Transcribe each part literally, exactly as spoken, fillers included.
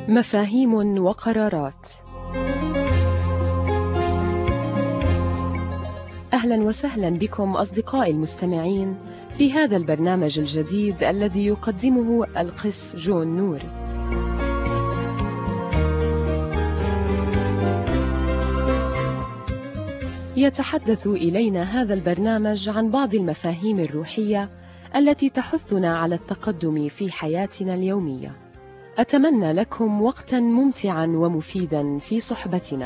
مفاهيم وقرارات. أهلا وسهلا بكم أصدقائي المستمعين في هذا البرنامج الجديد الذي يقدمه القس جون نور. يتحدث إلينا هذا البرنامج عن بعض المفاهيم الروحية التي تحثنا على التقدم في حياتنا اليومية. أتمنى لكم وقتا ممتعا ومفيدا في صحبتنا.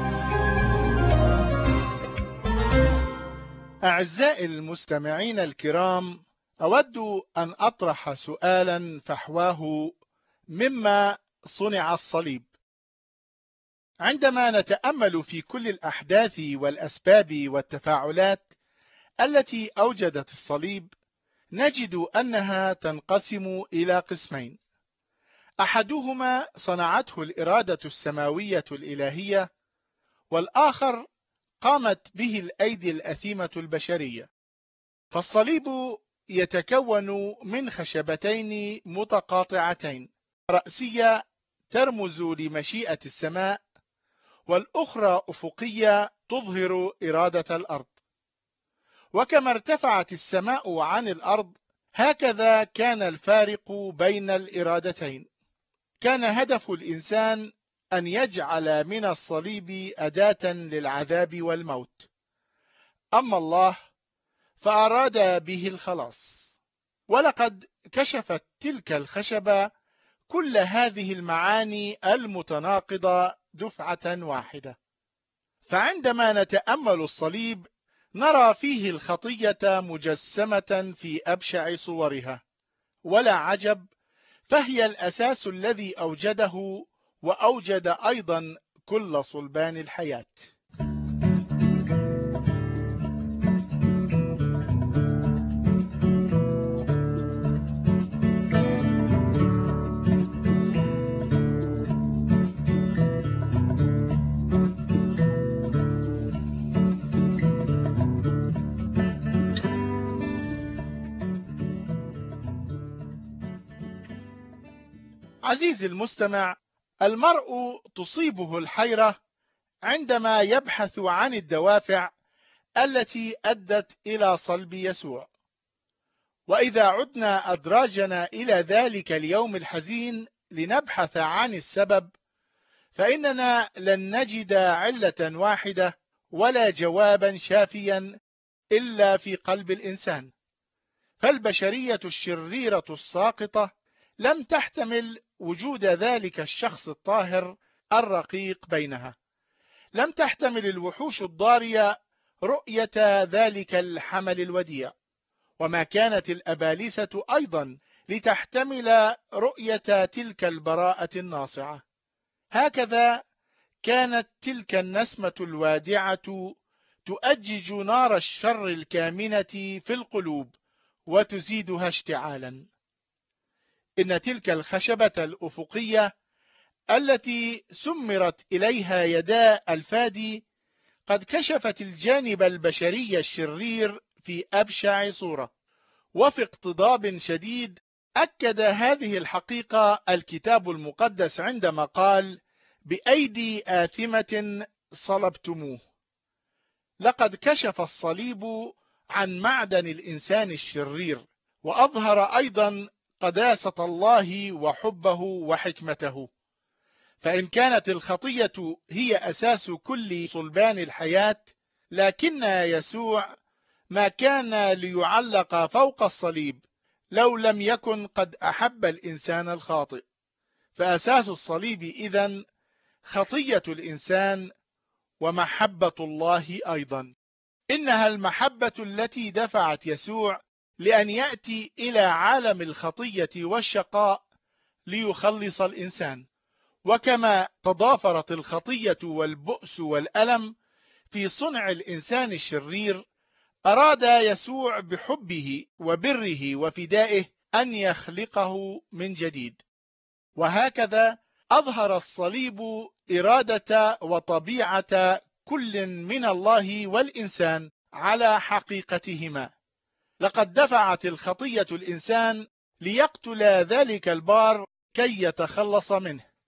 أعزائي المستمعين الكرام، أود أن أطرح سؤالا فحواه مما صنع الصليب. عندما نتأمل في كل الأحداث والأسباب والتفاعلات التي أوجدت الصليب، نجد أنها تنقسم إلى قسمين: أحدهما صنعته الإرادة السماوية الإلهية، والآخر قامت به الأيدي الأثيمة البشرية. فالصليب يتكون من خشبتين متقاطعتين، رأسية ترمز لمشيئة السماء، والأخرى أفقية تظهر إرادة الأرض. وكما ارتفعت السماء عن الأرض، هكذا كان الفارق بين الإرادتين. كان هدف الإنسان أن يجعل من الصليب أداة للعذاب والموت، أما الله فأراد به الخلاص. ولقد كشفت تلك الخشبة كل هذه المعاني المتناقضة دفعة واحدة. فعندما نتأمل الصليب نرى فيه الخطية مجسمة في أبشع صورها، ولا عجب، فهي الأساس الذي أوجده وأوجد أيضا كل صلبان الحياة. عزيزي المستمع، المرء تصيبه الحيرة عندما يبحث عن الدوافع التي أدت إلى صلب يسوع. وإذا عدنا أدراجنا إلى ذلك اليوم الحزين لنبحث عن السبب، فإننا لن نجد علة واحدة ولا جوابا شافيا إلا في قلب الإنسان. فالبشرية الشريرة الساقطة لم تحتمل وجود ذلك الشخص الطاهر الرقيق بينها. لم تحتمل الوحوش الضارية رؤية ذلك الحمل الوديع، وما كانت الأبالسة أيضا لتحتمل رؤية تلك البراءة الناصعة. هكذا كانت تلك النسمة الوادعة تؤجج نار الشر الكامنة في القلوب وتزيدها اشتعالا. إن تلك الخشبة الأفقية التي سمرت إليها يدا الفادي قد كشفت الجانب البشري الشرير في أبشع صورة. وفي اقتضاب شديد أكد هذه الحقيقة الكتاب المقدس عندما قال: بأيدي آثمة صلبتموه. لقد كشف الصليب عن معدن الإنسان الشرير، وأظهر أيضا قداسة الله وحبه وحكمته. فإن كانت الخطية هي أساس كل صلبان الحياة، لكن يسوع ما كان ليعلق فوق الصليب لو لم يكن قد أحب الإنسان الخاطئ. فأساس الصليب إذن خطية الإنسان ومحبة الله أيضا. إنها المحبة التي دفعت يسوع لأن يأتي إلى عالم الخطية والشقاء ليخلص الإنسان. وكما تضافرت الخطية والبؤس والألم في صنع الإنسان الشرير، أراد يسوع بحبه وبره وفدائه أن يخلقه من جديد. وهكذا أظهر الصليب إرادة وطبيعة كل من الله والإنسان على حقيقتهما. لقد دفعت الخطية الإنسان ليقتل ذلك البار كي يتخلص منه.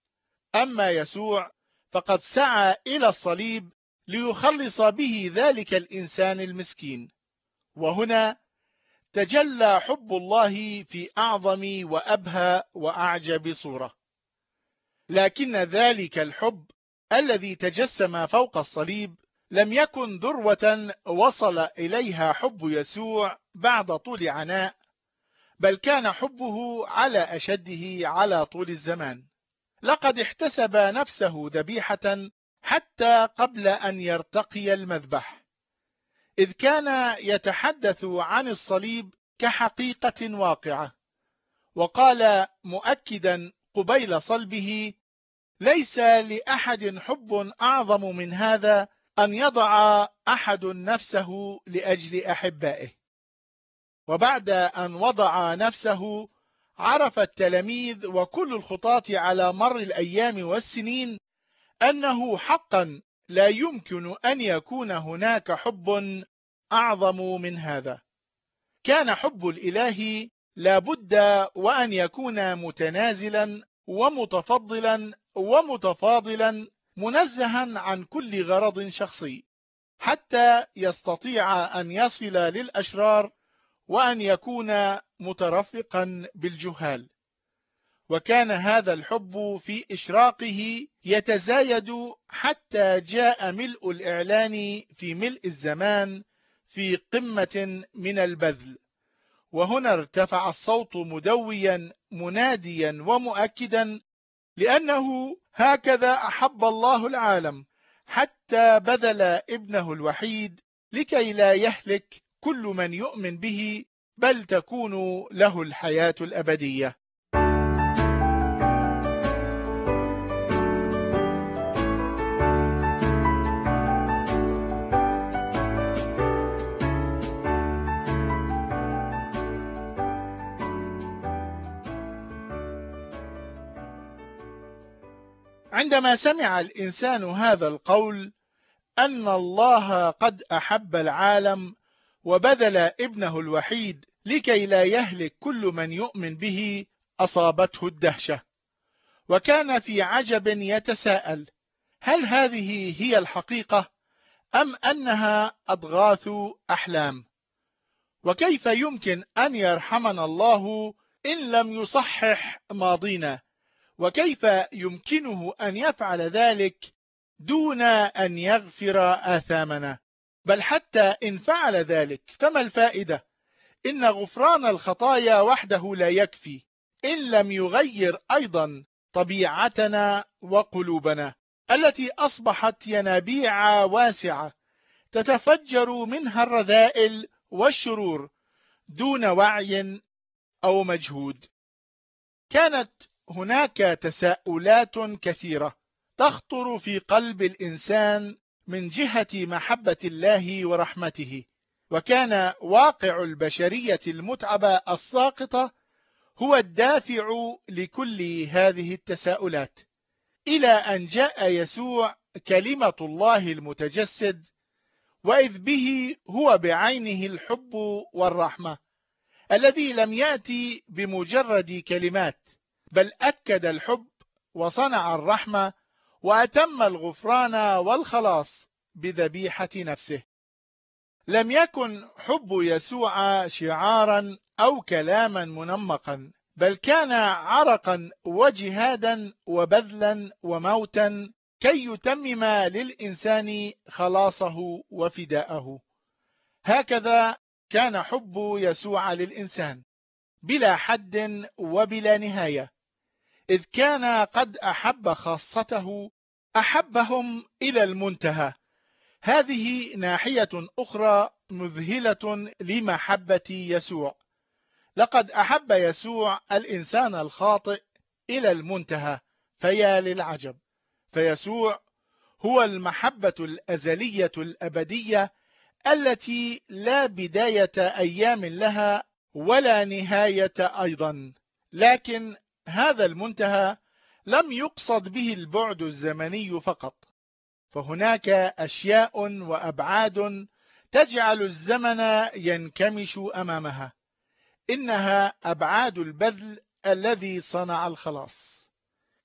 أما يسوع فقد سعى إلى الصليب ليخلص به ذلك الإنسان المسكين. وهنا تجلى حب الله في أعظم وأبهى وأعجب صورة. لكن ذلك الحب الذي تجسم فوق الصليب لم يكن ذروة وصل إليها حب يسوع بعد طول عناء، بل كان حبه على أشده على طول الزمان. لقد احتسب نفسه ذبيحة حتى قبل أن يرتقي المذبح، إذ كان يتحدث عن الصليب كحقيقة واقعة، وقال مؤكدا قبيل صلبه: ليس لأحد حب أعظم من هذا أن يضع أحد نفسه لأجل أحبائه. وبعد أن وضع نفسه عرف التلاميذ وكل الخطاة على مر الأيام والسنين أنه حقا لا يمكن أن يكون هناك حب أعظم من هذا. كان حب الإله لابد وأن يكون متنازلا ومتفضلا ومتفاضلا، منزها عن كل غرض شخصي، حتى يستطيع أن يصل للأشرار وأن يكون مترفقا بالجهال. وكان هذا الحب في إشراقه يتزايد حتى جاء ملء الإعلان في ملء الزمان في قمة من البذل. وهنا ارتفع الصوت مدويا مناديا ومؤكدا: لأنه هكذا أحب الله العالم حتى بذل ابنه الوحيد لكي لا يهلك كل من يؤمن به، بل تكون له الحياة الأبدية. عندما سمع الإنسان هذا القول أن الله قد أحب العالم وبذل ابنه الوحيد لكي لا يهلك كل من يؤمن به، أصابته الدهشة، وكان في عجب يتساءل: هل هذه هي الحقيقة أم أنها أضغاث أحلام؟ وكيف يمكن أن يرحمنا الله إن لم يصحح ماضينا؟ وكيف يمكنه أن يفعل ذلك دون أن يغفر آثامنا؟ بل حتى إن فعل ذلك فما الفائدة؟ إن غفران الخطايا وحده لا يكفي إن لم يغير أيضا طبيعتنا وقلوبنا التي أصبحت ينابيع واسعة تتفجر منها الرذائل والشرور دون وعي أو مجهود. كانت هناك تساؤلات كثيرة تخطر في قلب الإنسان من جهة محبة الله ورحمته، وكان واقع البشرية المتعبة الساقطة هو الدافع لكل هذه التساؤلات، إلى أن جاء يسوع كلمة الله المتجسد، وإذ به هو بعينه الحب والرحمة الذي لم يأتي بمجرد كلمات، بل أكد الحب وصنع الرحمة وأتم الغفران والخلاص بذبيحة نفسه. لم يكن حب يسوع شعارا أو كلاما منمقا، بل كان عرقا وجهادا وبذلا وموتا كي يتمم للإنسان خلاصه وفداءه. هكذا كان حب يسوع للإنسان بلا حد وبلا نهاية، إذ كان قد أحب خاصته، أحبهم إلى المنتهى. هذه ناحية أخرى مذهلة لمحبة يسوع. لقد أحب يسوع الإنسان الخاطئ إلى المنتهى، فيا للعجب، فيسوع هو المحبة الأزلية الأبدية التي لا بداية أيام لها ولا نهاية أيضا. لكن هذا المنتهى لم يقصد به البعد الزمني فقط، فهناك أشياء وأبعاد تجعل الزمن ينكمش أمامها. إنها أبعاد البذل الذي صنع الخلاص.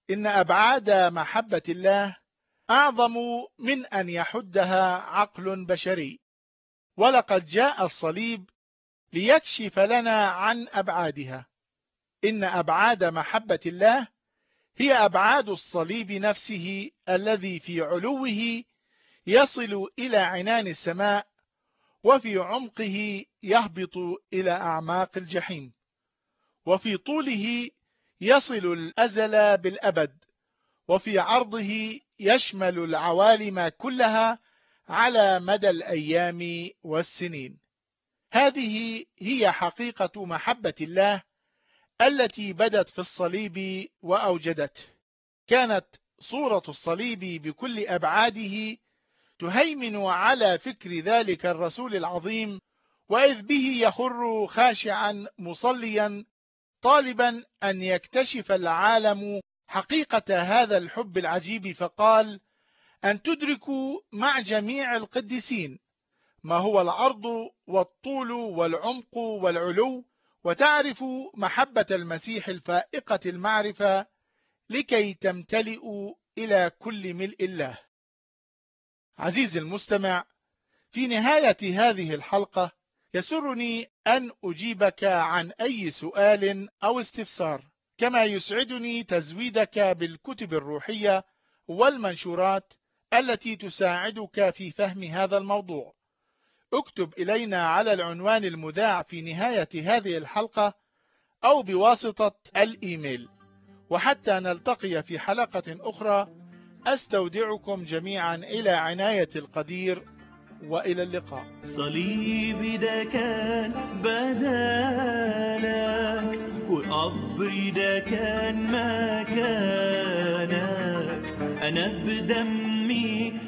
إن أبعاد محبة الله أعظم من أن يحدها عقل بشري، ولقد جاء الصليب ليكشف لنا عن أبعادها. إن أبعاد محبة الله هي أبعاد الصليب نفسه الذي في علوه يصل إلى عنان السماء، وفي عمقه يهبط إلى أعماق الجحيم، وفي طوله يصل الأزل بالأبد، وفي عرضه يشمل العوالم كلها على مدى الأيام والسنين. هذه هي حقيقة محبة الله التي بدت في الصليب وأوجدته. كانت صورة الصليب بكل أبعاده تهيمن على فكر ذلك الرسول العظيم، وإذ به يخر خاشعا مصليا طالبا أن يكتشف العالم حقيقة هذا الحب العجيب، فقال: أن تدركوا مع جميع القديسين ما هو العرض والطول والعمق والعلو، وتعرفوا محبة المسيح الفائقة المعرفة، لكي تمتلئوا إلى كل ملء الله. عزيزي المستمع، في نهاية هذه الحلقة يسرني أن أجيبك عن أي سؤال أو استفسار، كما يسعدني تزويدك بالكتب الروحية والمنشورات التي تساعدك في فهم هذا الموضوع. اكتب إلينا على العنوان المذاع في نهاية هذه الحلقة أو بواسطة الإيميل. وحتى نلتقي في حلقة أخرى، أستودعكم جميعا إلى عناية القدير، وإلى اللقاء. صليبي ده كان بدالك، وقبري ده كان مكانك. أنا بدمي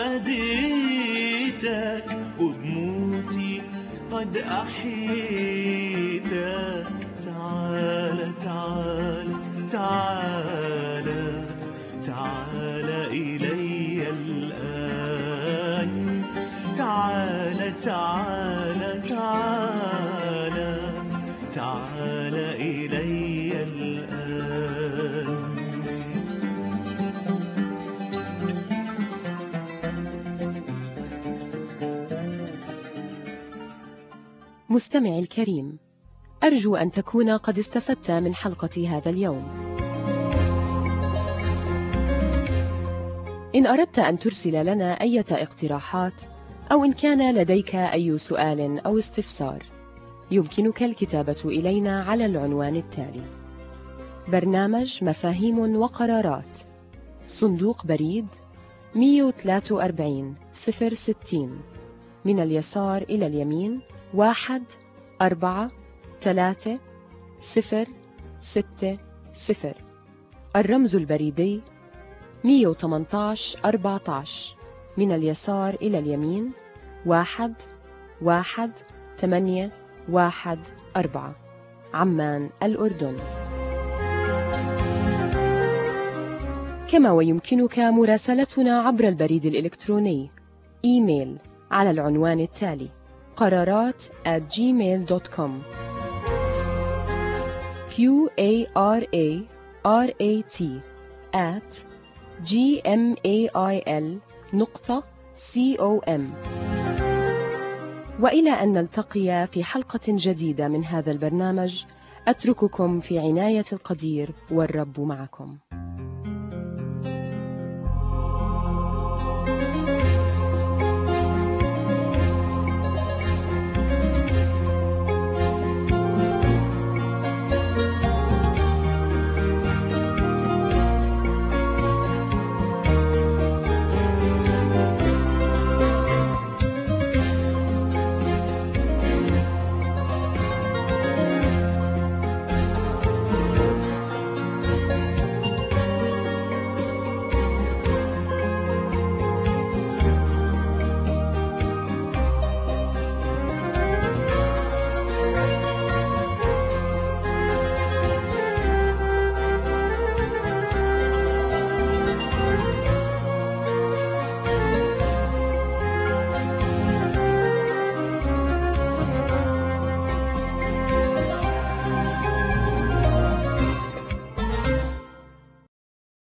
فديتك، وبموتي قد أحيتك. تعال تعال تعال تعال إلي الآن. تعال تعال تعال تعال إلي الآن. مستمعي الكريم، أرجو أن تكون قد استفدت من حلقة هذا اليوم. إن أردت أن ترسل لنا أي اقتراحات، أو إن كان لديك أي سؤال أو استفسار، يمكنك الكتابة إلينا على العنوان التالي: برنامج مفاهيم وقرارات، صندوق بريد مئة وثلاثة وأربعين صفر ستين، من اليسار إلى اليمين واحد أربعة ثلاثة صفر ستة صفر. الرمز البريدي مئة وثمانية عشر أربعة عشر، من اليسار إلى اليمين واحد واحد ثمانية واحد أربعة، عمان الأردن. كما ويمكنك مراسلتنا عبر البريد الإلكتروني إيميل على العنوان التالي: قرارات at gmail dot com. q a r a r a t at gmail نقطة com. وإلى أن نلتقي في حلقة جديدة من هذا البرنامج، أترككم في عناية القدير، والرب معكم.